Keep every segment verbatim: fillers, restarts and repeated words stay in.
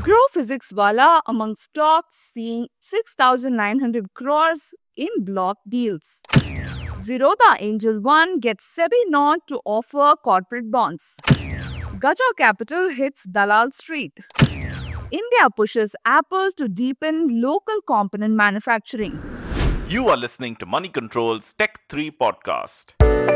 Grow Physics Wala among stocks seeing six thousand nine hundred crores in block deals. Zerodha Angel One gets SEBI nod to offer corporate bonds. Gaja Capital hits Dalal Street. India pushes Apple to deepen local component manufacturing. You are listening to Money Control's Tech three podcast.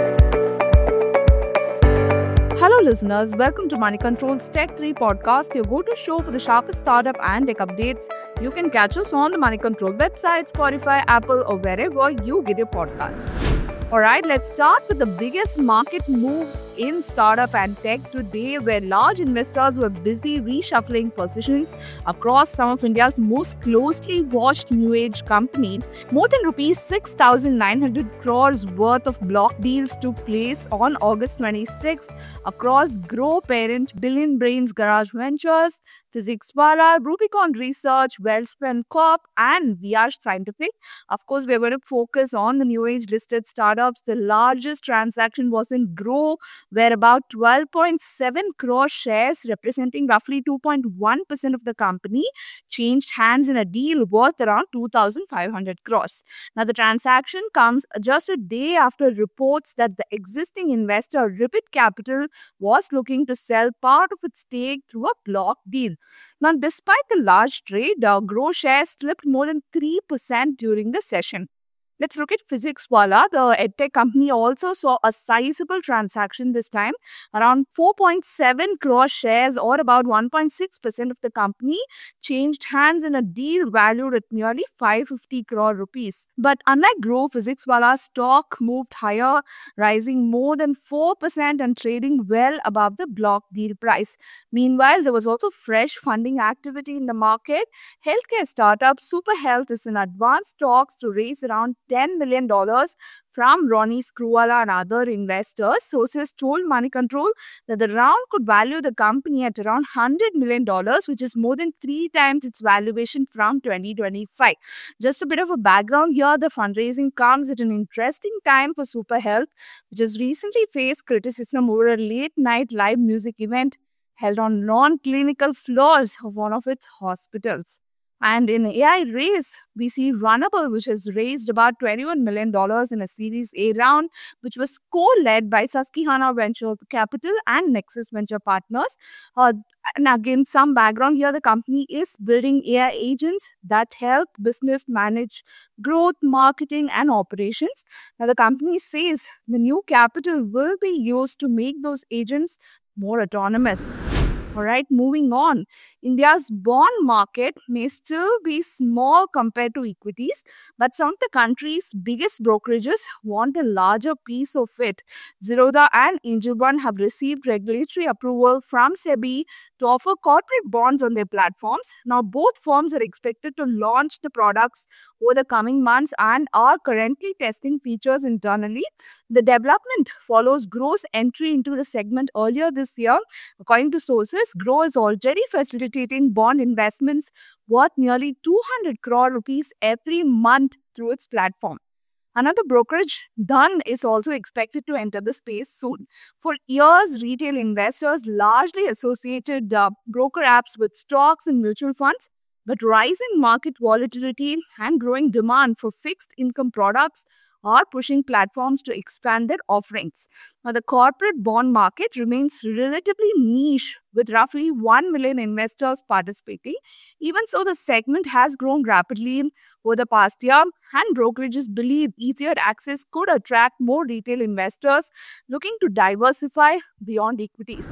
Hello, listeners. Welcome to Money Control's Tech three podcast, your go-to show for the sharpest startup and tech updates. You can catch us on the Money Control website, Spotify, Apple, or wherever you get your podcast. Alright, let's start with the biggest market moves in startup and tech today, where large investors were busy reshuffling positions across some of India's most closely watched new age company. More than rupees six thousand nine hundred crores worth of block deals took place on August twenty-sixth across Grow Parent, Billion Brains Garage Ventures, Physics Wala, Rubicon Research, Wellspun Corp, and V R Scientific. Of course, we're going to focus on the new age listed startups. The largest transaction was in Grow, where about twelve point seven crore shares, representing roughly two point one percent of the company, changed hands in a deal worth around two thousand five hundred crores. Now, the transaction comes just a day after reports that the existing investor, Ripid Capital, was looking to sell part of its stake through a block deal. Now, despite the large trade, uh, Grow shares slipped more than three percent during the session. Let's look at Physics Wala. The edtech company also saw a sizable transaction this time. Around four point seven crore shares, or about one point six percent of the company, changed hands in a deal valued at nearly five hundred fifty crore rupees. But unlike Grow, Physics Wala's stock moved higher, rising more than four percent and trading well above the block deal price. Meanwhile, there was also fresh funding activity in the market. Healthcare startup Super Health is in advanced talks to raise around ten million dollars from Ronnie Screwvala and other investors. Sources told Money Control that the round could value the company at around one hundred million dollars, which is more than three times its valuation from twenty twenty-five. Just a bit of a background here, the fundraising comes at an interesting time for Super Health, which has recently faced criticism over a late-night live music event held on non-clinical floors of one of its hospitals. And in A I race, we see Runnable, which has raised about twenty-one million dollars in a Series A round, which was co-led by Susquehanna Venture Capital and Nexus Venture Partners. Uh, and again, some background here, the company is building A I agents that help business manage growth, marketing, and operations. Now, the company says the new capital will be used to make those agents more autonomous. All right, moving on. India's bond market may still be small compared to equities, but some of the country's biggest brokerages want a larger piece of it. Zerodha and Angel One have received regulatory approval from SEBI to offer corporate bonds on their platforms. Now, both firms are expected to launch the products over the coming months and are currently testing features internally. The development follows Grow's entry into the segment earlier this year. According to sources, Grow is already facilitating bond investments worth nearly two hundred crore rupees every month through its platform. Another brokerage, Dhan, is also expected to enter the space soon. For years, retail investors largely associated uh, broker apps with stocks and mutual funds, but rising market volatility and growing demand for fixed income products are pushing platforms to expand their offerings. Now, the corporate bond market remains relatively niche, with roughly one million investors participating. Even so, the segment has grown rapidly over the past year, and brokerages believe easier access could attract more retail investors looking to diversify beyond equities.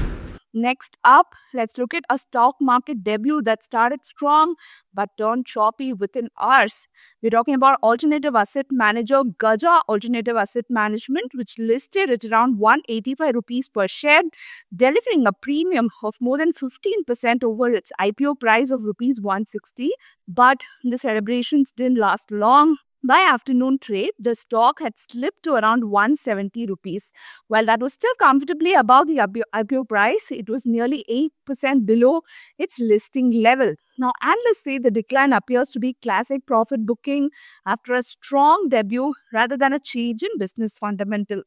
Next up, let's look at a stock market debut that started strong but turned choppy within hours. We're talking about alternative asset manager Gaja Alternative Asset Management, which listed at around one hundred eighty-five rupees per share, delivering a premium of more than fifteen percent over its I P O price of rupees one hundred sixty. But the celebrations didn't last long. By afternoon trade, the stock had slipped to around one hundred seventy rupees. While that was still comfortably above the I P O price, it was nearly eight percent below its listing level. Now, analysts say the decline appears to be classic profit booking after a strong debut rather than a change in business fundamentals.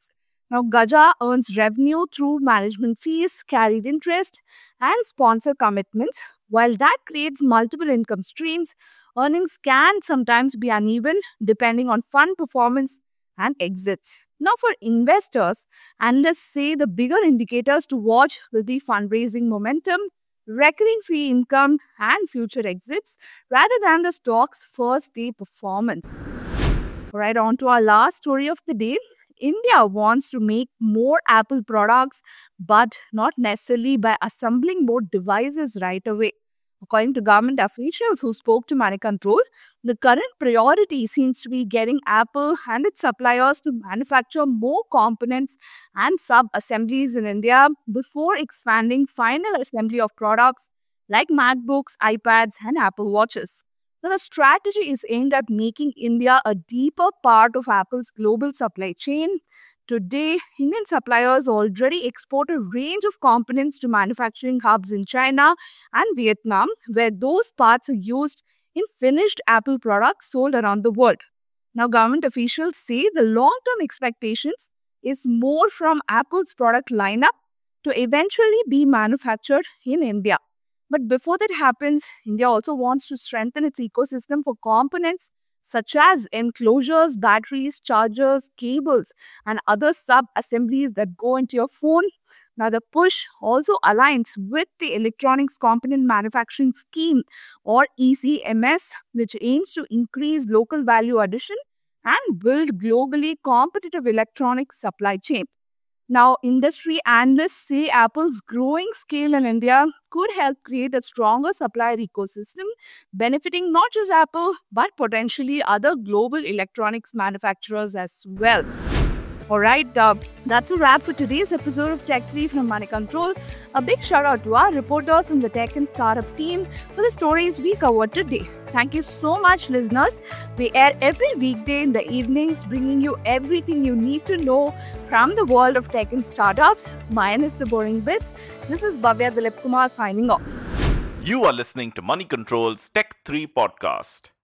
Now, Gaja earns revenue through management fees, carried interest, and sponsor commitments. While that creates multiple income streams, earnings can sometimes be uneven depending on fund performance and exits. Now, for investors, analysts say the bigger indicators to watch will be fundraising momentum, recurring fee income, and future exits rather than the stock's first day performance. Right on to our last story of the day. India wants to make more Apple products, but not necessarily by assembling more devices right away. According to government officials who spoke to Money Control, the current priority seems to be getting Apple and its suppliers to manufacture more components and sub assemblies in India before expanding final assembly of products like MacBooks, iPads, and Apple Watches. Now, the strategy is aimed at making India a deeper part of Apple's global supply chain. Today, Indian suppliers already export a range of components to manufacturing hubs in China and Vietnam, where those parts are used in finished Apple products sold around the world. Now, government officials say the long term expectations is more from Apple's product lineup to eventually be manufactured in India. But before that happens, India also wants to strengthen its ecosystem for components such as enclosures, batteries, chargers, cables, and other sub assemblies that go into your phone. Now, the push also aligns with the Electronics Component Manufacturing Scheme or E C M S, which aims to increase local value addition and build globally competitive electronics supply chain. Now, industry analysts say Apple's growing scale in India could help create a stronger supplier ecosystem, benefiting not just Apple, but potentially other global electronics manufacturers as well. Alright, uh, that's a wrap for today's episode of Tech three from Money Control. A big shout out to our reporters from the tech and startup team for the stories we covered today. Thank you so much, listeners. We air every weekday in the evenings, bringing you everything you need to know from the world of tech and startups, minus the boring bits. This is Bhavya Dilip Kumar signing off. You are listening to Money Control's Tech three podcast.